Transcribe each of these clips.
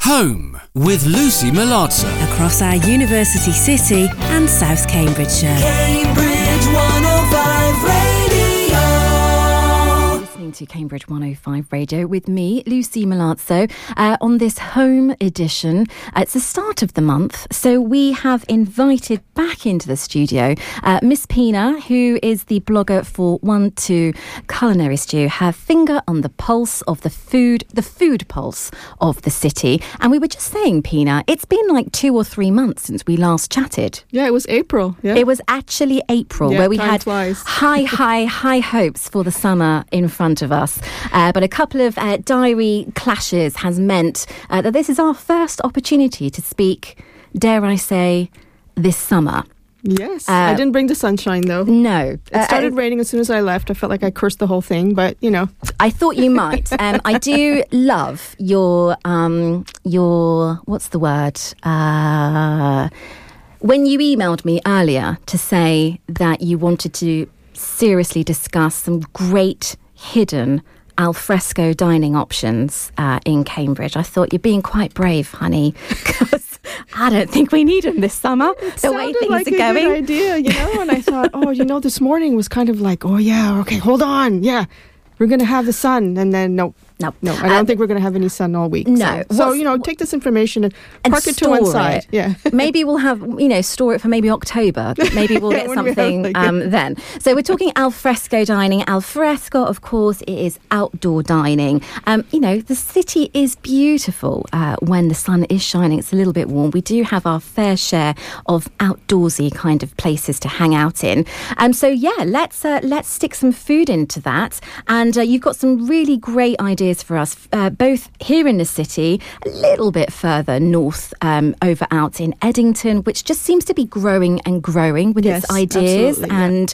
Home with Lucy Milazzo. Across our university city and South Cambridgeshire. Cambridge 105 Radio. Listening to Cambridge 105 Radio with me, Lucy Milazzo, on this home edition. It's the start of the month, so we have invited back into the studio Miss Pina, who is the blogger for 1-2 Culinary Stew, her finger on the pulse of the food pulse of the city. And we were just saying, Pina, it's been like 2 or 3 months since we last chatted. Yeah, it was April. Yeah. It was actually April, where we had high hopes for the summer in front of us. But a couple of diary clashes has meant that this is our first opportunity to speak, dare I say, this summer. Yes. I didn't bring the sunshine, though. No. It started raining as soon as I left. I felt like I cursed the whole thing, but, you know. I thought you might. I do love your what's the word? When you emailed me earlier to say that you wanted to seriously discuss some great hidden alfresco dining options in Cambridge, I thought you're being quite brave, honey, because I don't think we need them this summer. The way things like are going. Good idea, you know. And I thought, this morning was kind of like, okay, hold on, yeah, we're going to have the sun, and then no, I don't think we're going to have any sun all week. No. So take this information and park it to one side. Yeah. Maybe we'll have, store it for maybe October. Maybe we'll get something then. So we're talking alfresco dining. Alfresco, of course, it is outdoor dining. The city is beautiful when the sun is shining. It's a little bit warm. We do have our fair share of outdoorsy kind of places to hang out in. Let's stick some food into that. And you've got some really great ideas for us, both here in the city, a little bit further north, over out in Eddington, which just seems to be growing and growing with its ideas. And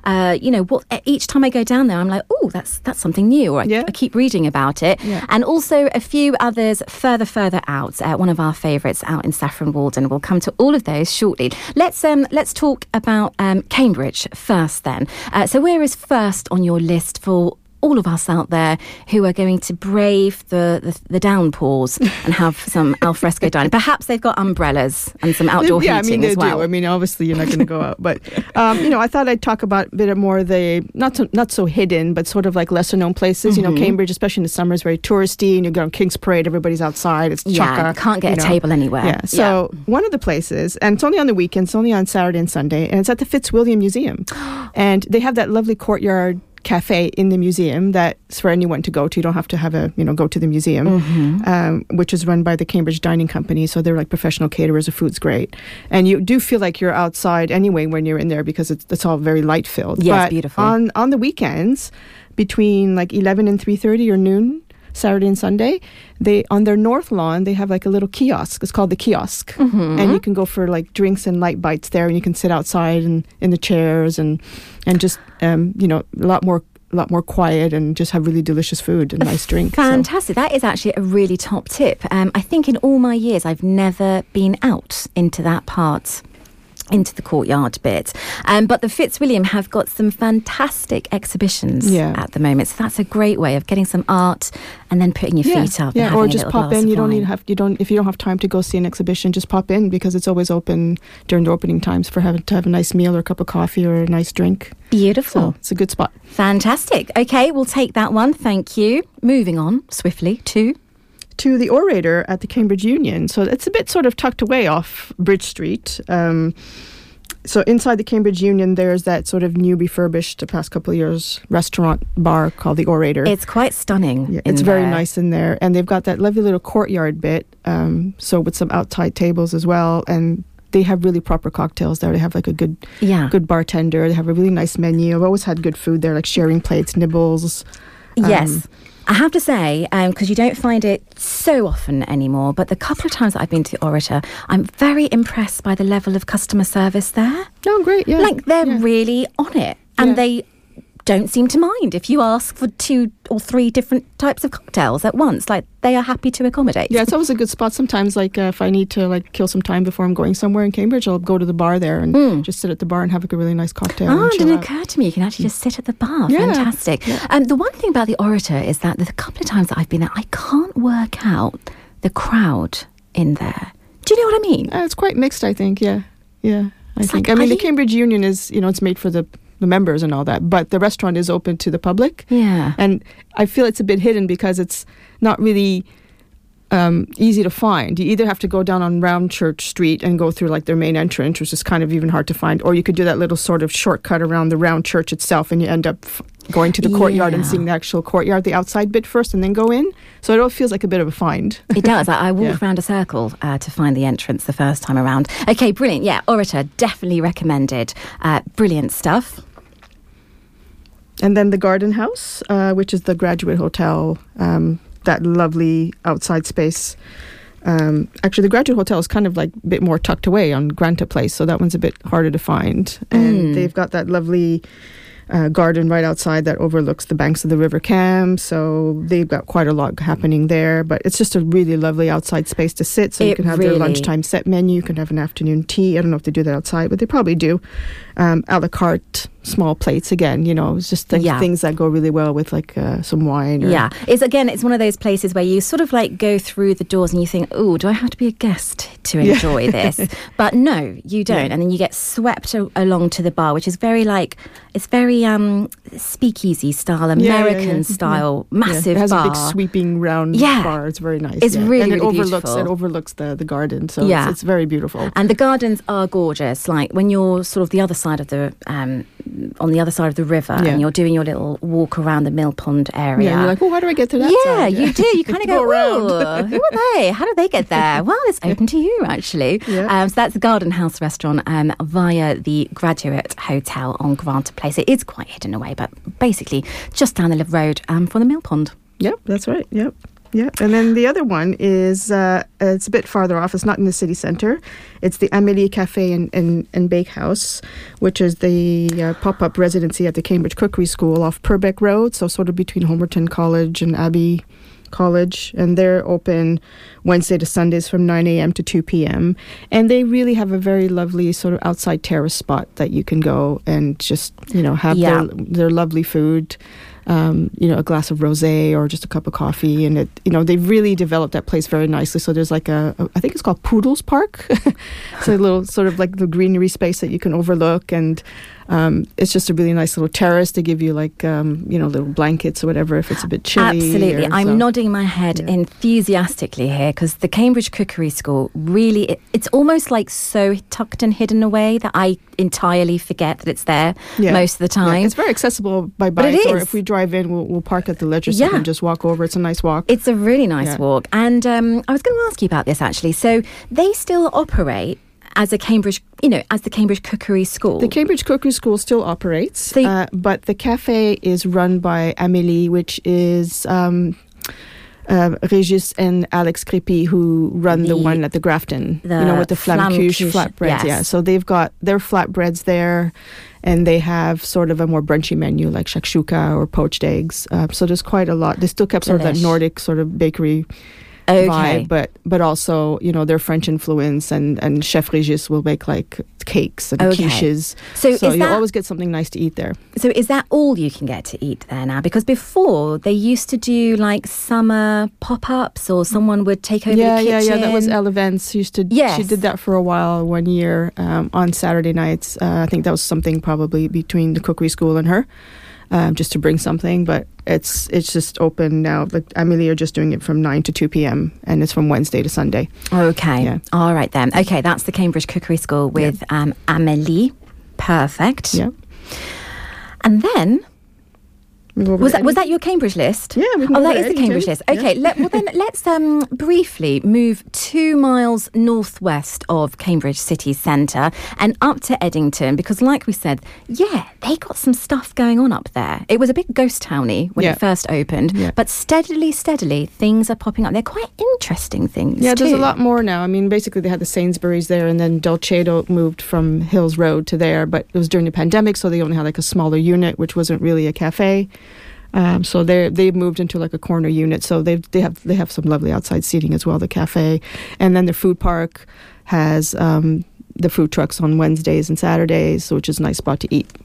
each time I go down there, I'm like, oh, that's something new. Or I keep reading about it. Yeah. And also a few others further out. One of our favourites out in Saffron Walden. We'll come to all of those shortly. Let's talk about Cambridge first then. So where is first on your list for all of us out there who are going to brave the downpours and have some alfresco dining? Perhaps they've got umbrellas and some outdoor heating as well. Do. I mean, obviously you're not going to go out, but I thought I'd talk about a bit more the not so hidden, but sort of like lesser known places. Mm-hmm. Cambridge, especially in the summer, is very touristy, and you go on King's Parade, everybody's outside. It's chaka. Can't get a table anywhere. Yeah. So one of the places, and it's only on the weekends, it's only on Saturday and Sunday, and it's at the Fitzwilliam Museum, and they have that lovely courtyard cafe in the museum that's for anyone to go to. You don't have to have go to the museum, which is run by the Cambridge Dining Company. So they're like professional caterers. The food's great. And you do feel like you're outside anyway when you're in there because it's all very light filled. Yes, but beautiful. On the weekends, between like 11 and 3:30 or noon, Saturday and Sunday, on their north lawn, they have like a little kiosk. It's called the Kiosk. Mm-hmm. And you can go for like drinks and light bites there, and you can sit outside and in the chairs and just, a lot more quiet and just have really delicious food and nice drinks. Fantastic. So. That is actually a really top tip. I think in all my years, I've never been out into that part, into the courtyard bit. But the Fitzwilliam have got some fantastic exhibitions at the moment. So that's a great way of getting some art and then putting your feet up. Yeah, or just pop in. If you don't have time to go see an exhibition, just pop in because it's always open during the opening times to have a nice meal or a cup of coffee or a nice drink. Beautiful. So it's a good spot. Fantastic. Okay, we'll take that one. Thank you. Moving on swiftly to the Orator at the Cambridge Union. So it's a bit sort of tucked away off Bridge Street. So inside the Cambridge Union, there's that sort of new refurbished, the past couple of years, restaurant bar called the Orator. It's quite stunning. Yeah, it's very nice in there. And they've got that lovely little courtyard bit, so with some outside tables as well. And they have really proper cocktails there. They have like a good bartender. They have a really nice menu. I've always had good food there, like sharing plates, nibbles. Yes. I have to say, because you don't find it so often anymore, but the couple of times that I've been to the Orator, I'm very impressed by the level of customer service there. Oh, great, yeah. Like, they're really on it. And they don't seem to mind if you ask for 2 or 3 different types of cocktails at once. Like, they are happy to accommodate. Yeah, it's always a good spot. Sometimes, like, if I need to, like, kill some time before I'm going somewhere in Cambridge, I'll go to the bar there and just sit at the bar and have like, a really nice cocktail. Oh, it didn't occur to me. You can actually just sit at the bar. Yeah. Fantastic. Yeah. The one thing about the Orator is that the couple of times that I've been there, I can't work out the crowd in there. Do you know what I mean? It's quite mixed, I think. Yeah. I It's think. like, The Cambridge Union is, it's made for the members and all that, but the restaurant is open to the public. Yeah. And I feel it's a bit hidden because it's not really easy to find. You either have to go down on Round Church Street and go through like their main entrance, which is kind of even hard to find, or you could do that little sort of shortcut around the Round Church itself, and you end up going to the courtyard and seeing the actual courtyard, the outside bit first, and then go in. So it all feels like a bit of a find. It does. I walked around a circle to find the entrance the first time around. Okay, brilliant. Yeah, Orator, definitely recommended. Brilliant stuff. And then the Garden House, which is the Graduate Hotel, that lovely outside space. Actually, the Graduate Hotel is kind of like a bit more tucked away on Granta Place, so that one's a bit harder to find. And they've got that lovely garden right outside that overlooks the banks of the River Cam, so they've got quite a lot happening there. But it's just a really lovely outside space to sit, so you can have their lunchtime set menu, you can have an afternoon tea. I don't know if they do that outside, but they probably do. A la carte, small plates again, it's just things that go really well with like some wine. It's one of those places where you sort of like go through the doors and you think, oh, do I have to be a guest to enjoy this? But no, you don't. And then you get swept along to the bar, which is very speakeasy style, American style, massive bar. It has bar. a big sweeping round bar. It's very nice. It's really, and really beautiful. It overlooks the garden, so it's very beautiful. And the gardens are gorgeous. Like when you're sort of the other side of the on the other side of the river, and you're doing your little walk around the Mill Pond area. Yeah, you're like, how do I get to that side? Yeah, you do. You kind of go around. Who are they? How do they get there? Well, it's open to you, actually. So that's the Garden House restaurant via the Graduate Hotel on Granta Place. It is quite hidden away, but basically just down the road from the Mill Pond. Yep, that's right. Yep. Yeah, and then the other one is, it's a bit farther off. It's not in the city centre. It's the Amélie Café and Bakehouse, which is the pop-up residency at the Cambridge Cookery School off Purbeck Road, so sort of between Homerton College and Abbey College. And they're open Wednesday to Sundays from 9 a.m. to 2 p.m. And they really have a very lovely sort of outside terrace spot that you can go and just, have their lovely food. A glass of rosé or just a cup of coffee, and they've really developed that place very nicely. So there's like I think it's called Poodles Park. It's a little sort of like the greenery space that you can overlook, and it's just a really nice little terrace. They give you like little blankets or whatever if it's a bit chilly. Absolutely, I'm nodding my head enthusiastically here because the Cambridge Cookery School really it's almost like so tucked and hidden away that I entirely forget that it's there most of the time. It's very accessible by bike, or if we drive in, we'll park at the leisure centre and just walk over. It's a nice walk. It's a really nice walk. And I was going to ask you about this actually. So they still operate as a Cambridge, as the Cambridge Cookery School. The Cambridge Cookery School still operates, but the cafe is run by Amélie, which is Régis and Alex Crépy, who run the one at the Grafton, with the flamme-cuche flatbreads. Yes. Yeah, so they've got their flatbreads there, and they have sort of a more brunchy menu like shakshuka or poached eggs. So there's quite a lot. They still kept sort of that Nordic sort of bakery vibe, but also their French influence, and Chef Régis will make like cakes and quiches. So you'll always get something nice to eat there. So is that all you can get to eat there now? Because before they used to do like summer pop-ups, or someone would take over the kitchen. Yeah. That was Elle Events. She did that for a while, 1 year on Saturday nights. I think that was something probably between the cookery school and her. Just to bring something, but it's just open now. Like Amélie are just doing it from 9 to 2 p.m. and it's from Wednesday to Sunday. Okay. Yeah. All right then. Okay, that's the Cambridge Cookery School with Amélie. Perfect. Yeah. And then was that your Cambridge list? Yeah. That is the Cambridge list. Okay. Let's briefly move 2 miles northwest of Cambridge city centre and up to Eddington, because like we said, they got some stuff going on up there. It was a bit ghost towny when it first opened, but steadily things are popping up. They're quite interesting things. Yeah, there's a lot more now. I mean, basically they had the Sainsbury's there, and then Dolcetto moved from Hills Road to there, but it was during the pandemic, so they only had like a smaller unit, which wasn't really a cafe. So they've moved into like a corner unit. So they have some lovely outside seating as well, the cafe. And then the food park has the food trucks on Wednesdays and Saturdays, which is a nice spot to eat.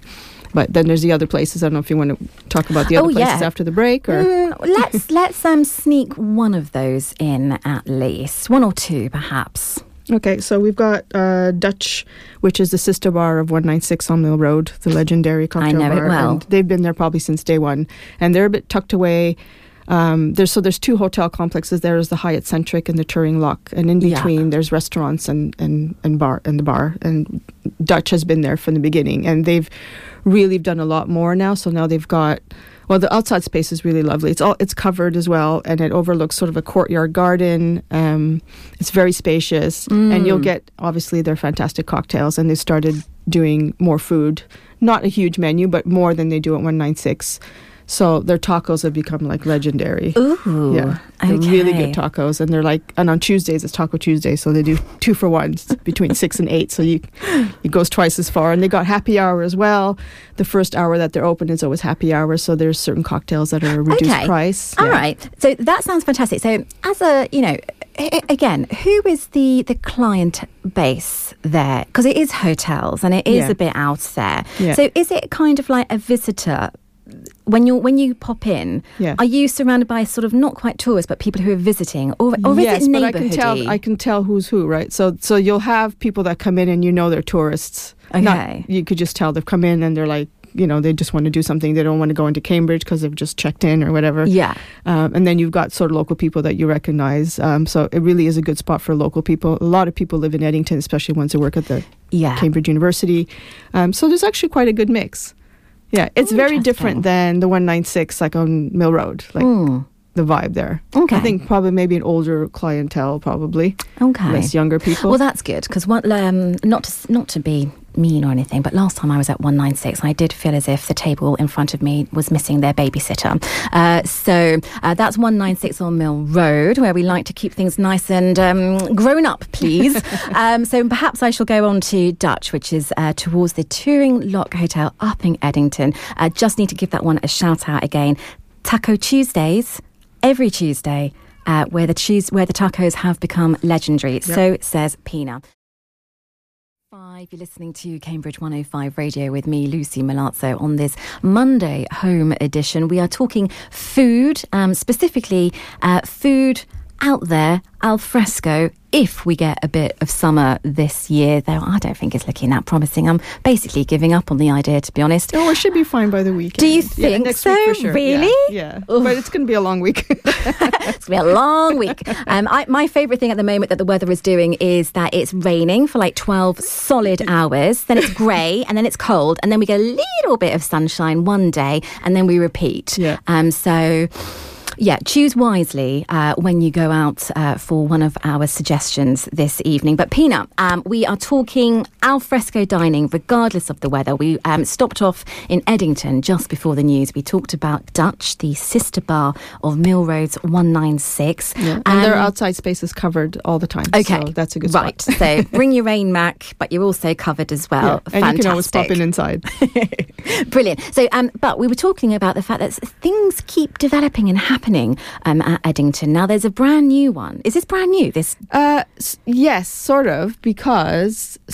But then there's the other places. I don't know if you want to talk about the other places after the break, or let's sneak one of those in at least, one or two perhaps. Okay, so we've got Dutch, which is the sister bar of 196 on Mill Road, the legendary cocktail bar. I know it well. And they've been there probably since day one, and they're a bit tucked away. There's two hotel complexes. There's the Hyatt Centric and the Turing Lock, and in between there's restaurants and bar and the bar. And Dutch has been there from the beginning, and they've really done a lot more now. So now they've got, well, the outside space is really lovely. It's covered as well, and it overlooks sort of a courtyard garden. It's very spacious, and you'll get obviously their fantastic cocktails. And they started doing more food, not a huge menu, but more than they do at 196. So their tacos have become like legendary. Ooh, yeah, they're really good tacos, and they're like, and on Tuesdays it's Taco Tuesday, so they do 2 for 1 between 6 and 8. So it goes twice as far, and they got happy hour as well. The first hour that they're open is always happy hour, so there's certain cocktails that are reduced price. All right, so that sounds fantastic. So as a again, who is the client base there? Because it is hotels and it is a bit out there. Yeah. So is it kind of like a visitor? When you pop in, are you surrounded by sort of not quite tourists, but people who are visiting, or yes, is it but neighborhoody? I can tell who's who, right? So you'll have people that come in and they're tourists. Okay, you could just tell they've come in and they're like, they just want to do something. They don't want to go into Cambridge because they've just checked in or whatever. Yeah. And then you've got sort of local people that you recognize. So it really is a good spot for local people. A lot of people live in Eddington, especially ones who work at the Cambridge University. So there's actually quite a good mix. Yeah, it's very different than the 196, like on Mill Road, like the vibe there. Okay. I think probably maybe an older clientele, probably. Okay. Less younger people. Well, that's good, because not to be mean or anything, but last time I was at 196, I did feel as if the table in front of me was missing their babysitter. So that's 196 on Mill Road, where we like to keep things nice and grown up, please. So perhaps I shall go on to Dutch, which is towards the Turing Lock Hotel up in Eddington. Just need to give that one a shout out again. Taco Tuesdays, every Tuesday, where the tacos have become legendary. Yep. So says Pina. You're listening to Cambridge 105 Radio with me, Lucy Milazzo, on this Monday home edition. We are talking food, specifically food out there, al fresco, if we get a bit of summer this year, though I don't think it's looking that promising. I'm basically giving up on the idea, to be honest. Oh, it should be fine by the weekend. Do you think next so? Week for sure. Really? Yeah. But it's going to be a long week. It's going to be a long week. My favourite thing at the moment that the weather is doing is that it's raining for like 12 solid hours, then it's grey, and then it's cold, and then we get a little bit of sunshine one day, and then we repeat. Yeah. So... yeah, choose wisely when you go out for one of our suggestions this evening. But Pina, we are talking al fresco dining regardless of the weather. We stopped off in Eddington just before the news. We talked about Dutch, the sister bar of Mill Road's 196. Yeah. And their outside space is covered all the time. Okay. So that's a good spot. Right. So bring your rain mac, but you're also covered as well. Yeah. And fantastic. you can always pop in inside. Brilliant. So, but we were talking about the fact that things keep developing and happening at Eddington. Now, there's a brand new one. Is this brand new? This? Yes, sort of, because it's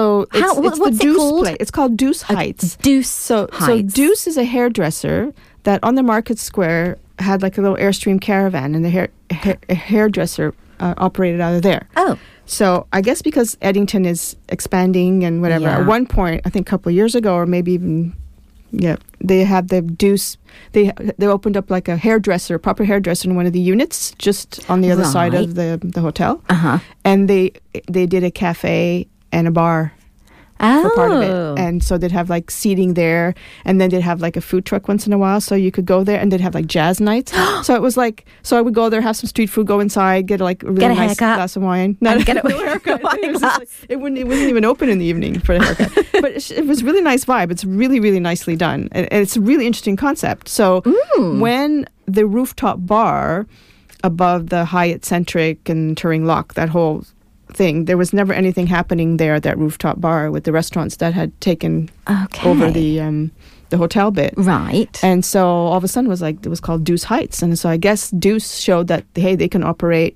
what's the Deuce called? place. It's called Deuce Heights. Heights. So Deuce is a hairdresser that on the Market Square had like a little Airstream caravan, and a hairdresser operated out of there. Oh. So I guess because Eddington is expanding and whatever, at one point, I think a couple of years ago, or maybe even, they had the Deuce. They opened up like a proper hairdresser in one of the units just on the other side of the hotel. Uh-huh. And they did a cafe and a bar for part of it. And so they'd have like seating there, and then they'd have like a food truck once in a while, so you could go there, and they'd have like jazz nights. So it was like, so I would go there, have some street food, go inside, get like a really nice glass of wine. No, get no haircut. It wasn't even open in the evening for a haircut. But it was really nice vibe. It's really, really nicely done. And it's a really interesting concept. So when the rooftop bar above the Hyatt Centric and Turing Lock, that whole thing, there was never anything happening there at that rooftop bar with the restaurants that had taken over the hotel bit. Right. And so all of a sudden it was called Deuce Heights. And so I guess Deuce showed that, hey, they can operate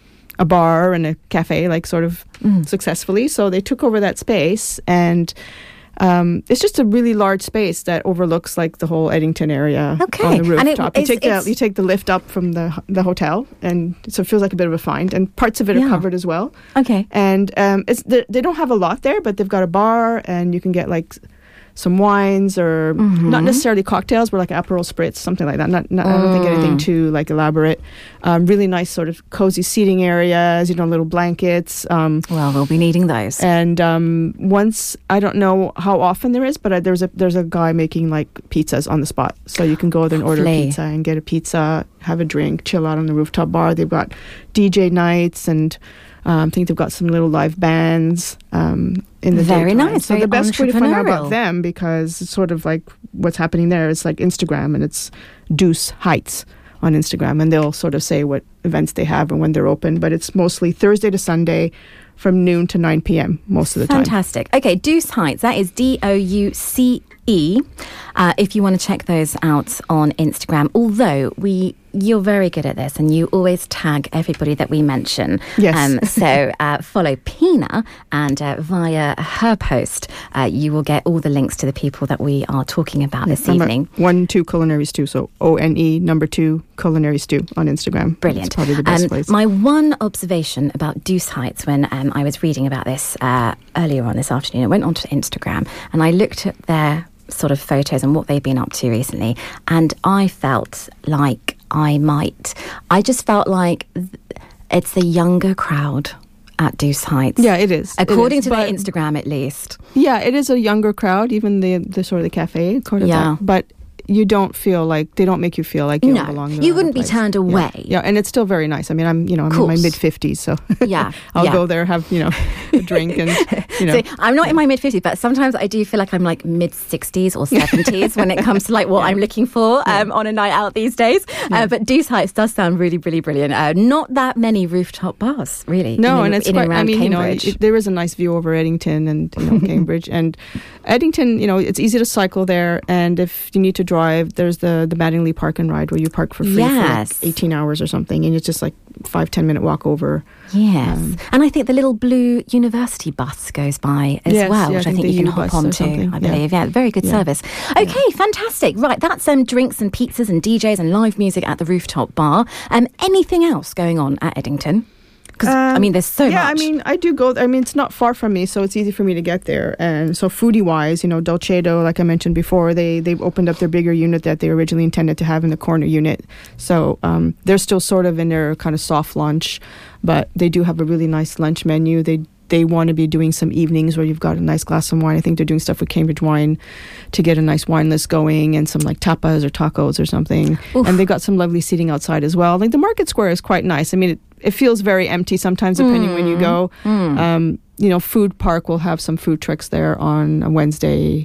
a bar and a cafe like sort of successfully. So they took over that space, and It's just a really large space that overlooks like the whole Eddington area on the rooftop. You take the lift up from the hotel, and so it feels like a bit of a find. And parts of it are covered as well. Okay. And they don't have a lot there, but they've got a bar, and you can get like some wines or not necessarily cocktails, but like Aperol Spritz, something like that. I don't think anything too like elaborate. Really nice sort of cozy seating areas, little blankets. Well, we'll be needing those. And once, I don't know how often there is, but there's a guy making like pizzas on the spot. So you can go there and order pizza and get a pizza, have a drink, chill out on the rooftop bar. They've got DJ nights, and I think they've got some little live bands in the very daytime. nice. So very the best way to find out about entrepreneurial. them, because it's sort of like what's happening there, is like Instagram, and it's Deuce Heights on Instagram, and they'll sort of say what events they have and when they're open. But it's mostly Thursday to Sunday from noon to 9 p.m. most of the time. Fantastic. Okay, Deuce Heights, that is DOUCE. If you want to check those out on Instagram, although you're very good at this and you always tag everybody that we mention. Yes. So follow Pina, and via her post, you will get all the links to the people that we are talking about this evening. 1-2 Culinary Stew, so ONE2 Culinary Stew on Instagram. Brilliant. It's probably the best place. My one observation about Deuce Heights when I was reading about this earlier on this afternoon, I went onto Instagram and I looked at their sort of photos and what they've been up to recently, and I felt like I just felt like it's a younger crowd at Deuce Heights. Yeah, it is. According to their Instagram, at least. Yeah, it is a younger crowd, even the sort of the cafe. According to that. But you don't feel like, they don't make you feel like you don't belong there. You wouldn't be turned away. Yeah, and it's still very nice. I mean, I'm in my mid-50s, so I'll go there, have, a drink and, So I'm not in my mid-50s, but sometimes I do feel like I'm like mid-60s or 70s when it comes to like what I'm looking for on a night out these days. But Deuce Heights does sound really, really brilliant. Not that many rooftop bars, really. No, and it's quite, Cambridge. there is a nice view over Eddington and Cambridge. And Eddington, it's easy to cycle there, and if you need to drive, there's the Mattingly Park and Ride where you park for free for like 18 hours or something, and it's just like 5-10 minute walk over. Yes. And I think the little blue university bus goes by as well, which I think you can hop onto, I believe. Yeah, very good service. Okay, fantastic. Right, that's drinks and pizzas and DJs and live music at the rooftop bar. Anything else going on at Eddington? Because, there's so much. Yeah, I do go. It's not far from me, so it's easy for me to get there. And so foodie-wise, Dolcedo, like I mentioned before, they've opened up their bigger unit that they originally intended to have in the corner unit. So they're still sort of in their kind of soft lunch, but they do have a really nice lunch menu. They want to be doing some evenings where you've got a nice glass of wine. I think they're doing stuff with Cambridge Wine to get a nice wine list going, and some like tapas or tacos or something. Oof. And they got some lovely seating outside as well. Like the market square is quite nice. It feels very empty sometimes depending when you go. Food Park will have some food trucks there on a Wednesday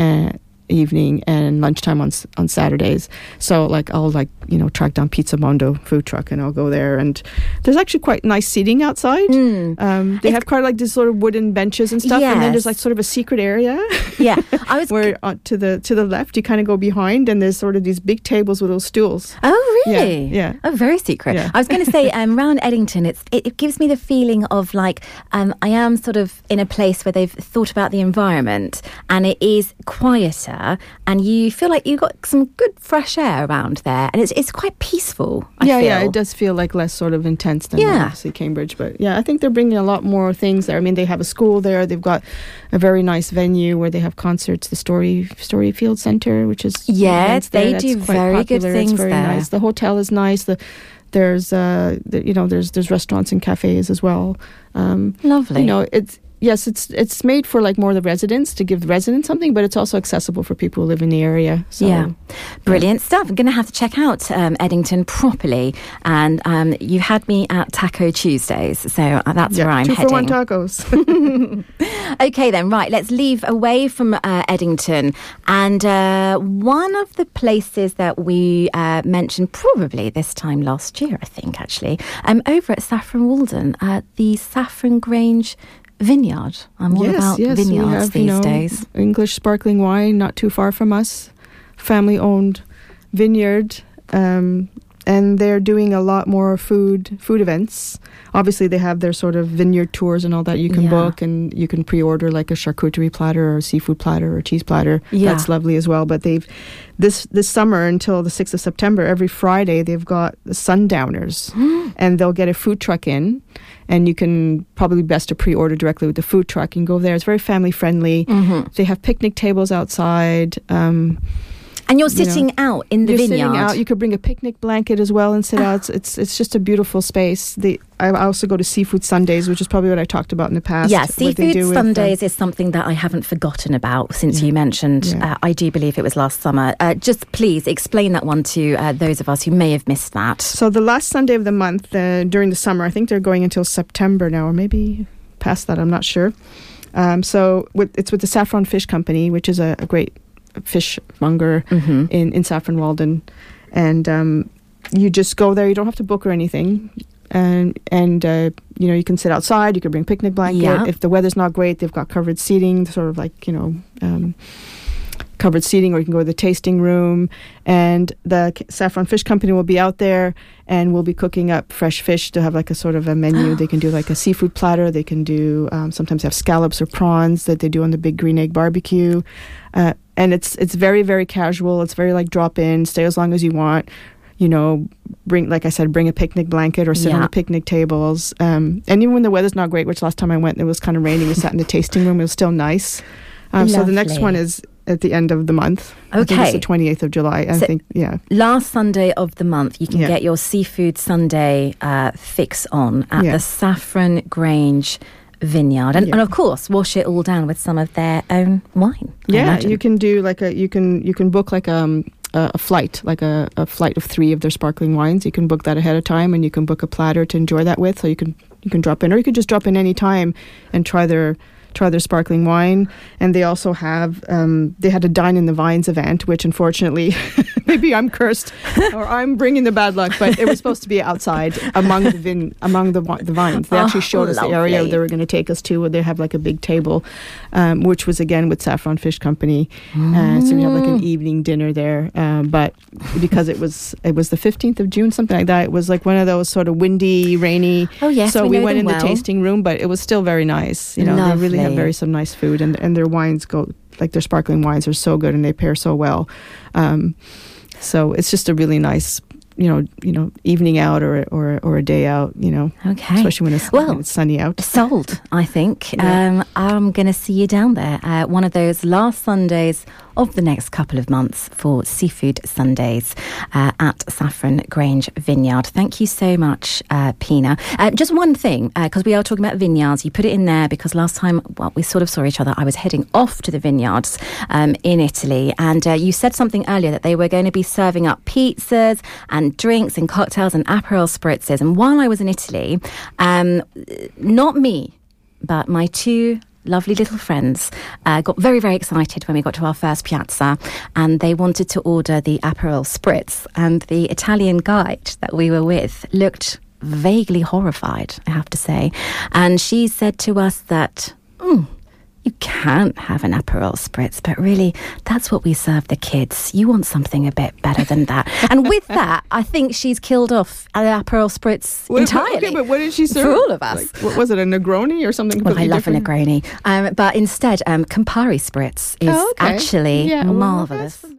evening and lunchtime on Saturdays. So I'll track down Pizza Mondo food truck and I'll go there, and there's actually quite nice seating outside. They have quite like these sort of wooden benches and stuff, and then there's like sort of a secret area. Yeah, I was where to the left you kind of go behind, and there's sort of these big tables with little stools. Oh really? Yeah. Oh, very secret. Yeah. I was going to say around Eddington, it gives me the feeling of like I am sort of in a place where they've thought about the environment, and it is quieter, and you feel like you've got some good fresh air around there, and it's quite peaceful. I feel. It does feel like less sort of intense than obviously Cambridge, but I think they're bringing a lot more things there. They have a school there. They've got a very nice venue where they have concerts. The Storyfield Centre, which is they do very good things very there. Nice. The hotel is nice. There's restaurants and cafes as well. Lovely. It's made for like more the residents, to give the residents something, but it's also accessible for people who live in the area. So, brilliant stuff. I'm going to have to check out Eddington properly, and you had me at Taco Tuesdays, so that's where I'm 2 heading. 2 for 1 tacos. Okay then, right, let's leave away from Eddington, and one of the places that we mentioned probably this time last year, I think actually, over at Saffron Walden, the Saffron Grange Vineyard. I'm all about vineyards these days. English sparkling wine, not too far from us. Family-owned vineyard. And and they're doing a lot more food events. Obviously, they have their sort of vineyard tours and all that you can book, and you can pre-order like a charcuterie platter or a seafood platter or a cheese platter. Yeah. That's lovely as well. But they've this summer until the 6th of September, every Friday they've got the Sundowners, and they'll get a food truck in, and you can probably best to pre-order directly with the food truck. You can go there. It's very family friendly. They have picnic tables outside. And you're sitting out in the vineyard. Sitting out. You could bring a picnic blanket as well and sit out. It's just a beautiful space. I also go to Seafood Sundays, which is probably what I talked about in the past. Yeah, Seafood Sundays is something that I haven't forgotten about since you mentioned. Yeah. I do believe it was last summer. Just please explain that one to those of us who may have missed that. So the last Sunday of the month during the summer, I think they're going until September now, or maybe past that, I'm not sure. It's with the Saffron Fish Company, which is a great fishmonger in Saffron Walden, and you just go there. You don't have to book or anything, and you can sit outside. You can bring a picnic blanket. Yeah. If the weather's not great, they've got covered seating, sort of like covered seating, or you can go to the tasting room, and the Saffron Fish Company will be out there and we'll be cooking up fresh fish to have like a sort of a menu. They can do like a seafood platter. They can do sometimes have scallops or prawns that they do on the big green egg barbecue, and it's very, very casual. It's very like drop in, stay as long as you want. Bring a picnic blanket or sit on the picnic tables. And even when the weather's not great, which last time I went, it was kind of rainy. We sat in the tasting room. It was still nice. So the next one is at the end of the month. Okay. I think it's the 28th of July. Last Sunday of the month, you can get your Seafood Sunday fix on at the Saffron Grange Vineyard, and of course wash it all down with some of their own wine. You can do you can book like a flight, like a flight of 3 of their sparkling wines. You can book that ahead of time, and you can book a platter to enjoy that with. So you can drop in, or you could just drop in any time and try their sparkling wine. And they also have they had a Dine in the Vines event, which unfortunately maybe I'm cursed or I'm bringing the bad luck, but it was supposed to be outside among the vines. They actually showed us the area they were going to take us to, where they have like a big table, which was again with Saffron Fish Company. So we have like an evening dinner there, but because it was the 15th of June, something like that, it was like one of those sort of windy, rainy. Oh yes, so we went in the tasting room, but it was still very nice. They really have some nice food, and their wines go, like their sparkling wines are so good and they pair so well. So it's just a really nice, evening out or a day out, Okay. Especially when it's sunny out. Sold, I think. Yeah. I'm going to see you down there one of those last Sundays of the next couple of months for Seafood Sundays at Saffron Grange Vineyard. Thank you so much, Pina. Just one thing, because we are talking about vineyards. You put it in there because last time, we sort of saw each other. I was heading off to the vineyards in Italy, and you said something earlier that they were going to be serving up pizzas and drinks and cocktails and Aperol spritzes. And while I was in Italy, not me, but my 2 lovely little friends got very, very excited when we got to our first piazza, and they wanted to order the Aperol Spritz, and the Italian guide that we were with looked vaguely horrified, I have to say, and she said to us that you can have an Aperol Spritz, but really that's what we serve the kids. You want something a bit better than that. And with that, I think she's killed off an Aperol Spritz entirely. Okay, but what did she serve? For all of us. What was it, a Negroni or something? Well, I love a Negroni. But instead, Campari Spritz is actually marvellous.